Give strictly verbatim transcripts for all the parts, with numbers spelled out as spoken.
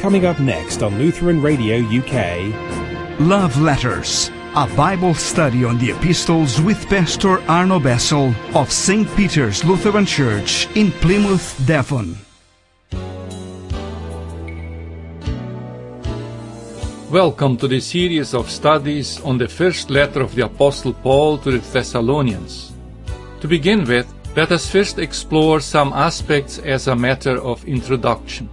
Coming up next on Lutheran Radio U K. Love Letters, a Bible study on the epistles with Pastor Arno Bessel of Saint Peter's Lutheran Church in Plymouth, Devon. Welcome to the series of studies on the first letter of the Apostle Paul to the Thessalonians. To begin with, let us first explore some aspects as a matter of introduction.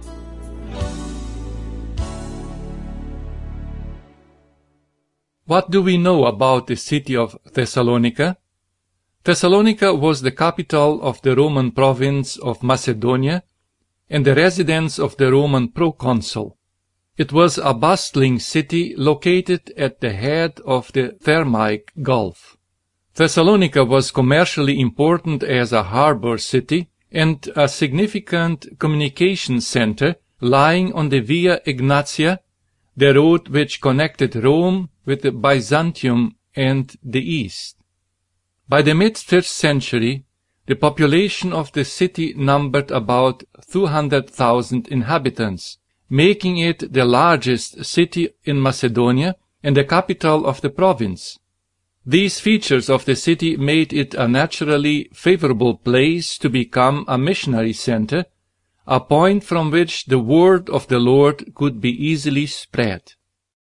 What do we know about the city of Thessalonica? Thessalonica was the capital of the Roman province of Macedonia and the residence of the Roman proconsul. It was a bustling city located at the head of the Thermaic Gulf. Thessalonica was commercially important as a harbor city and a significant communication center lying on the Via Egnatia, the road which connected Rome with the Byzantium and the East. By the mid-first century, the population of the city numbered about two hundred thousand inhabitants, making it the largest city in Macedonia and the capital of the province. These features of the city made it a naturally favorable place to become a missionary center, a point from which the word of the Lord could be easily spread.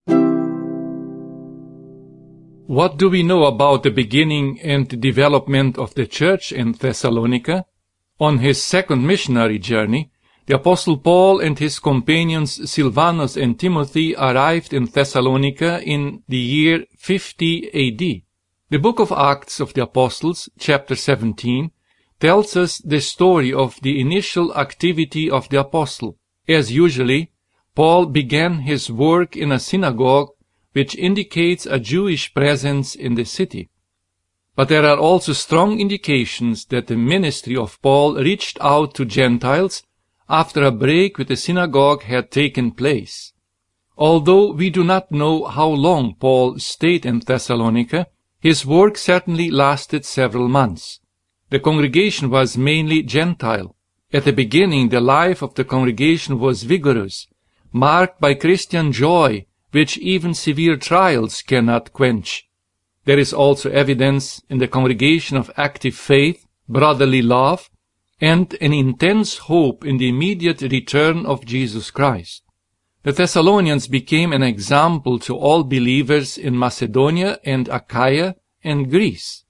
What do we know about the beginning and development of the church in Thessalonica? On his second missionary journey, the Apostle Paul and his companions Silvanus and Timothy arrived in Thessalonica in the year fifty A D. The book of Acts of the Apostles, chapter seventeen, tells us the story of the initial activity of the apostle. As usually, Paul began his work in a synagogue, which indicates a Jewish presence in the city. But there are also strong indications that the ministry of Paul reached out to Gentiles after a break with the synagogue had taken place. Although we do not know how long Paul stayed in Thessalonica, his work certainly lasted several months. The congregation was mainly Gentile. At the beginning, the life of the congregation was vigorous, marked by Christian joy, which even severe trials cannot quench. There is also evidence in the congregation of active faith, brotherly love, and an intense hope in the immediate return of Jesus Christ. The Thessalonians became an example to all believers in Macedonia and Achaia and Greece.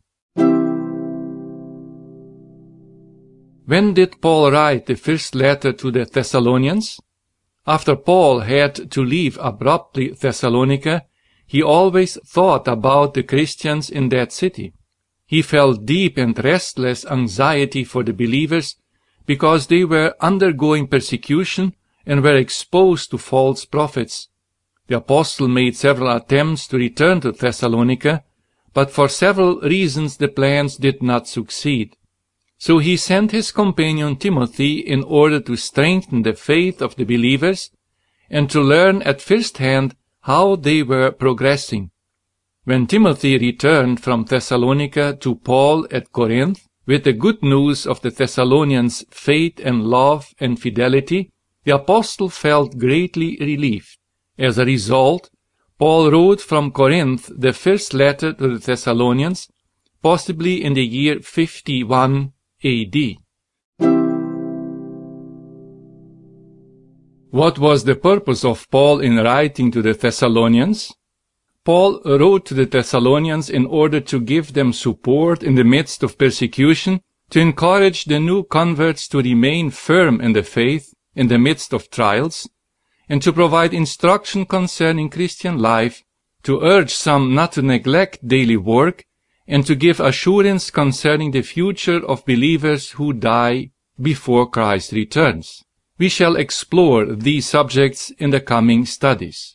When did Paul write the first letter to the Thessalonians? After Paul had to leave abruptly Thessalonica, he always thought about the Christians in that city. He felt deep and restless anxiety for the believers because they were undergoing persecution and were exposed to false prophets. The apostle made several attempts to return to Thessalonica, but for several reasons the plans did not succeed. So he sent his companion Timothy in order to strengthen the faith of the believers and to learn at first hand how they were progressing. When Timothy returned from Thessalonica to Paul at Corinth with the good news of the Thessalonians' faith and love and fidelity, the apostle felt greatly relieved. As a result, Paul wrote from Corinth the first letter to the Thessalonians, possibly in the year fifty-one A D. What was the purpose of Paul in writing to the Thessalonians? Paul wrote to the Thessalonians in order to give them support in the midst of persecution, to encourage the new converts to remain firm in the faith in the midst of trials, and to provide instruction concerning Christian life, to urge some not to neglect daily work, and to give assurance concerning the future of believers who die before Christ returns. We shall explore these subjects in the coming studies.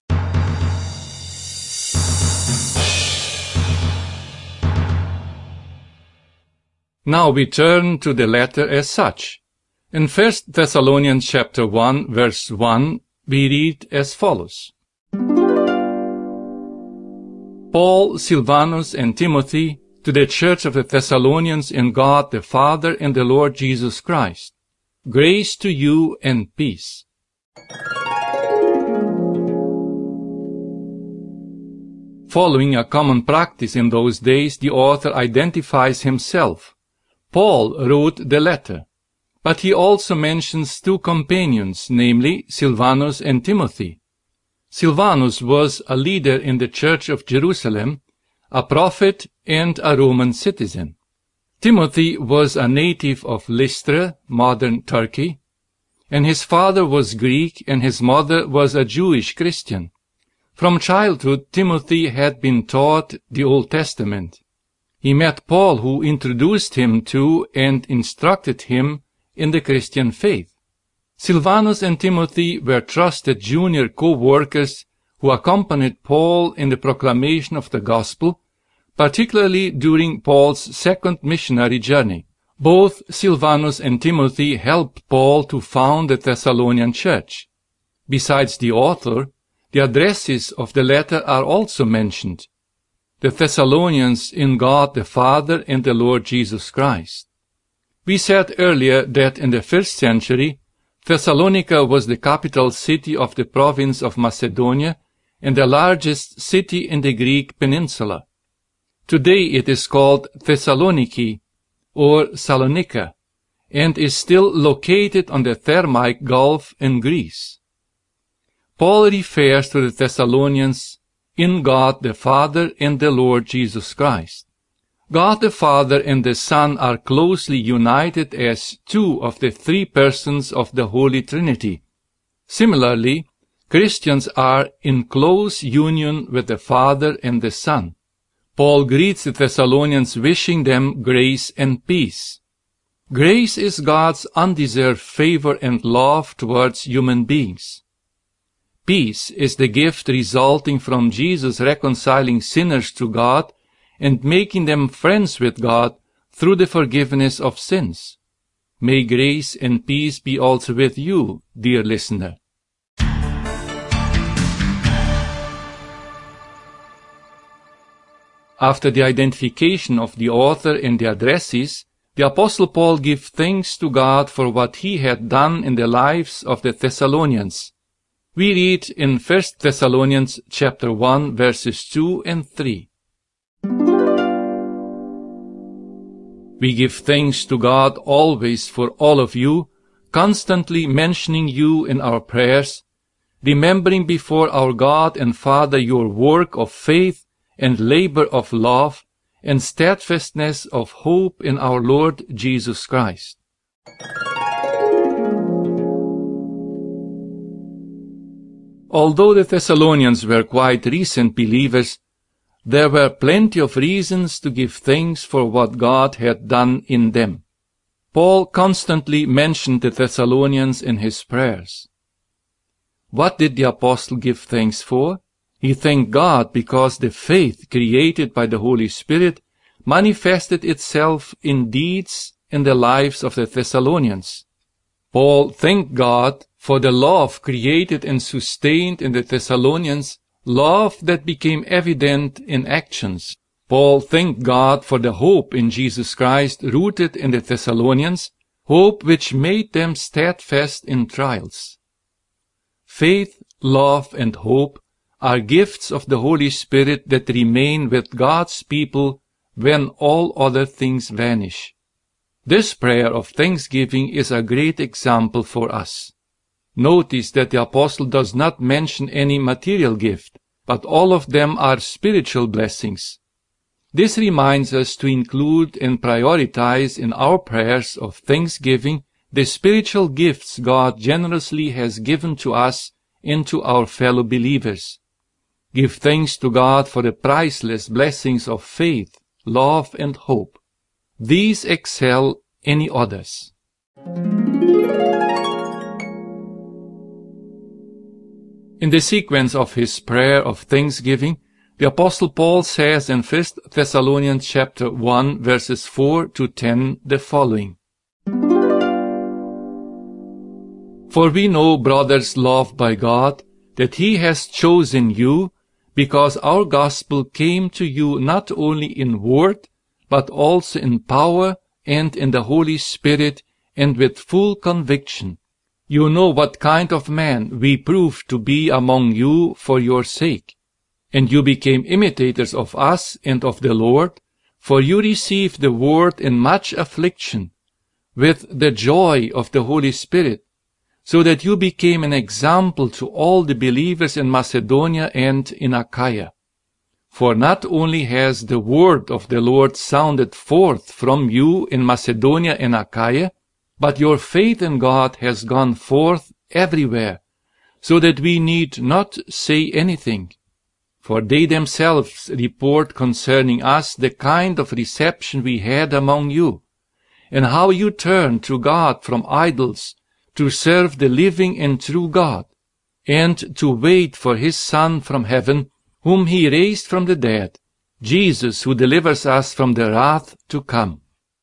Now we turn to the letter as such. In First Thessalonians chapter one, verse one, we read as follows. Paul, Silvanus, and Timothy, to the church of the Thessalonians in God the Father and the Lord Jesus Christ. Grace to you and peace. Following a common practice in those days, the author identifies himself. Paul wrote the letter, but he also mentions two companions, namely Silvanus and Timothy. Silvanus was a leader in the Church of Jerusalem, a prophet and a Roman citizen. Timothy was a native of Lystra, modern Turkey, and his father was Greek and his mother was a Jewish Christian. From childhood, Timothy had been taught the Old Testament. He met Paul, who introduced him to and instructed him in the Christian faith. Silvanus and Timothy were trusted junior co-workers who accompanied Paul in the proclamation of the gospel, particularly during Paul's second missionary journey. Both Silvanus and Timothy helped Paul to found the Thessalonian church. Besides the author, the addresses of the letter are also mentioned. The Thessalonians in God the Father and the Lord Jesus Christ. We said earlier that in the first century, Thessalonica was the capital city of the province of Macedonia and the largest city in the Greek peninsula. Today it is called Thessaloniki or Salonika and is still located on the Thermaic Gulf in Greece. Paul refers to the Thessalonians in God the Father and the Lord Jesus Christ. God the Father and the Son are closely united as two of the three persons of the Holy Trinity. Similarly, Christians are in close union with the Father and the Son. Paul greets the Thessalonians wishing them grace and peace. Grace is God's undeserved favor and love towards human beings. Peace is the gift resulting from Jesus reconciling sinners to God and making them friends with God through the forgiveness of sins. May grace and peace be also with you, dear listener. After the identification of the author and the addresses, the Apostle Paul gives thanks to God for what he had done in the lives of the Thessalonians. We read in First Thessalonians chapter one, verses two and three. We give thanks to God always for all of you, constantly mentioning you in our prayers, remembering before our God and Father your work of faith and labor of love and steadfastness of hope in our Lord Jesus Christ. Although the Thessalonians were quite recent believers, there were plenty of reasons to give thanks for what God had done in them. Paul constantly mentioned the Thessalonians in his prayers. What did the apostle give thanks for? He thanked God because the faith created by the Holy Spirit manifested itself in deeds in the lives of the Thessalonians. Paul thanked God for the love created and sustained in the Thessalonians, love that became evident in actions. Paul thanked God for the hope in Jesus Christ rooted in the Thessalonians, hope which made them steadfast in trials. Faith, love, and hope are gifts of the Holy Spirit that remain with God's people when all other things vanish. This prayer of thanksgiving is a great example for us. Notice that the apostle does not mention any material gift, but all of them are spiritual blessings. This reminds us to include and prioritize in our prayers of thanksgiving the spiritual gifts God generously has given to us and to our fellow believers. Give thanks to God for the priceless blessings of faith, love, and hope. These excel any others. In the sequence of his prayer of thanksgiving, the Apostle Paul says in First Thessalonians chapter one, verses four to ten, the following. For we know, brothers loved by God, that He has chosen you, because our gospel came to you not only in word, but also in power and in the Holy Spirit and with full conviction. You know what kind of man we proved to be among you for your sake. And you became imitators of us and of the Lord, for you received the word in much affliction, with the joy of the Holy Spirit, so that you became an example to all the believers in Macedonia and in Achaia. For not only has the word of the Lord sounded forth from you in Macedonia and Achaia, but your faith in God has gone forth everywhere, so that we need not say anything. For they themselves report concerning us the kind of reception we had among you, and how you turned to God from idols to serve the living and true God, and to wait for his Son from heaven, whom he raised from the dead, Jesus, who delivers us from the wrath to come.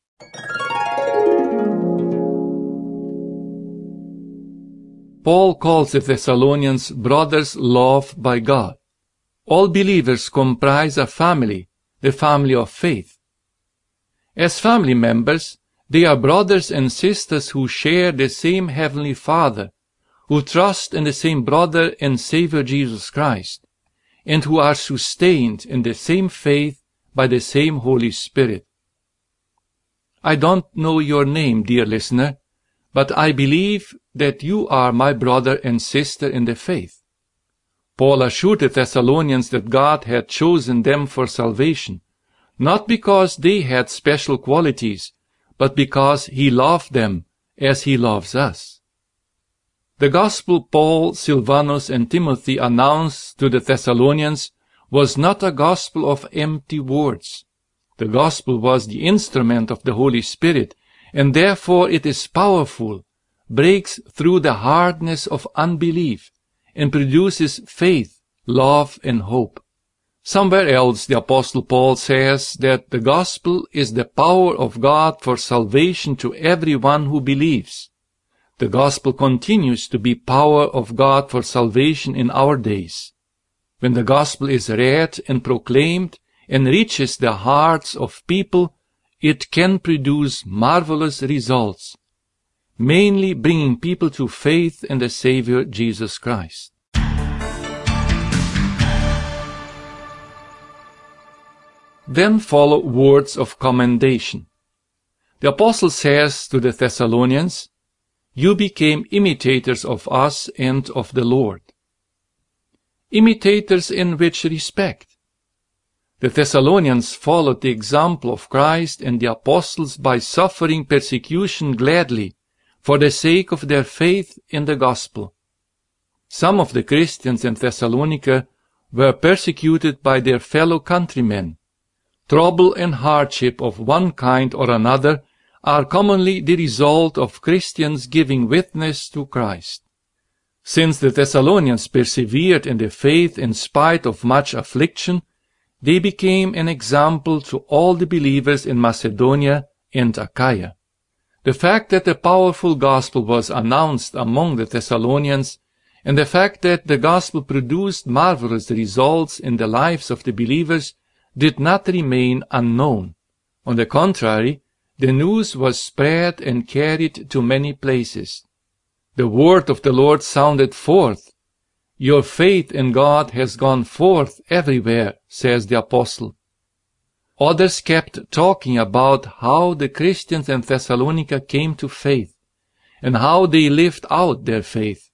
Paul calls the Thessalonians brothers loved by God. All believers comprise a family, the family of faith. As family members, they are brothers and sisters who share the same Heavenly Father, who trust in the same brother and Savior Jesus Christ, and who are sustained in the same faith by the same Holy Spirit. I don't know your name, dear listener, but I believe that you are my brother and sister in the faith. Paul assured the Thessalonians that God had chosen them for salvation, not because they had special qualities, but because he loved them as he loves us. The gospel Paul, Silvanus, and Timothy announced to the Thessalonians was not a gospel of empty words. The gospel was the instrument of the Holy Spirit, and therefore it is powerful, breaks through the hardness of unbelief, and produces faith, love, and hope. Somewhere else the Apostle Paul says that the gospel is the power of God for salvation to everyone who believes. The gospel continues to be power of God for salvation in our days. When the gospel is read and proclaimed and reaches the hearts of people, it can produce marvelous results, mainly bringing people to faith in the Savior Jesus Christ. Then follow words of commendation. The apostle says to the Thessalonians, "You became imitators of us and of the Lord." Imitators in which respect? The Thessalonians followed the example of Christ and the apostles by suffering persecution gladly for the sake of their faith in the gospel. Some of the Christians in Thessalonica were persecuted by their fellow countrymen. Trouble and hardship of one kind or another are commonly the result of Christians giving witness to Christ. Since the Thessalonians persevered in the faith in spite of much affliction, they became an example to all the believers in Macedonia and Achaia. The fact that the powerful gospel was announced among the Thessalonians, and the fact that the gospel produced marvelous results in the lives of the believers, did not remain unknown. On the contrary, the news was spread and carried to many places. The word of the Lord sounded forth. Your faith in God has gone forth everywhere, says the apostle. Others kept talking about how the Christians in Thessalonica came to faith, and how they lived out their faith.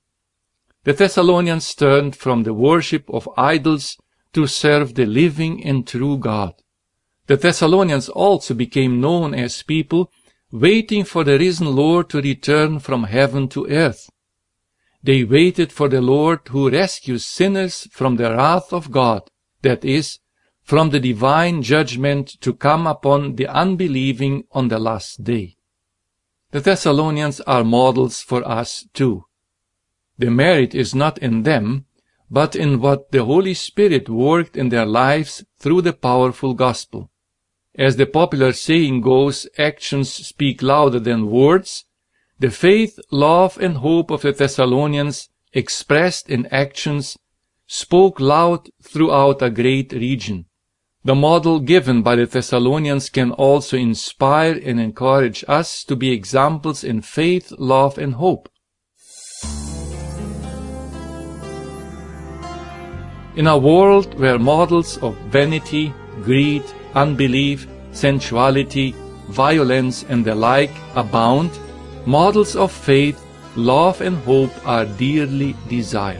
The Thessalonians turned from the worship of idols to serve the living and true God. The Thessalonians also became known as people waiting for the risen Lord to return from heaven to earth. They waited for the Lord who rescues sinners from the wrath of God, that is, from the divine judgment to come upon the unbelieving on the last day. The Thessalonians are models for us too. The merit is not in them, but in what the Holy Spirit worked in their lives through the powerful gospel. As the popular saying goes, actions speak louder than words. The faith, love, and hope of the Thessalonians, expressed in actions, spoke loud throughout a great region. The model given by the Thessalonians can also inspire and encourage us to be examples in faith, love, and hope. In a world where models of vanity, greed, unbelief, sensuality, violence, and the like abound, models of faith, love, and hope are dearly desired.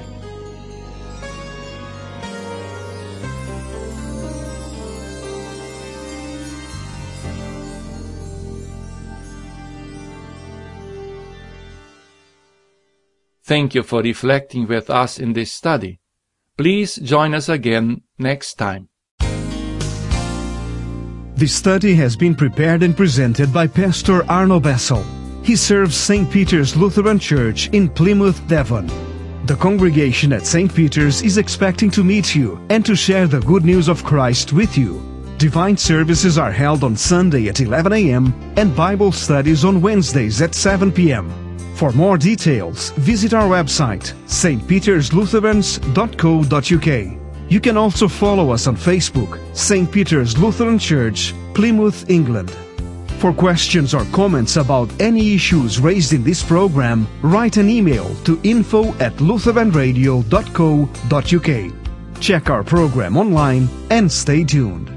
Thank you for reflecting with us in this study. Please join us again next time. This study has been prepared and presented by Pastor Arno Bessel. He serves Saint Peter's Lutheran Church in Plymouth, Devon. The congregation at Saint Peter's is expecting to meet you and to share the good news of Christ with you. Divine services are held on Sunday at eleven a m and Bible studies on Wednesdays at seven p m For more details, visit our website, s t peters lutherans dot co dot u k. You can also follow us on Facebook, Saint Peter's Lutheran Church, Plymouth, England. For questions or comments about any issues raised in this program, write an email to info at lutheran radio dot co dot u k. Check our program online and stay tuned.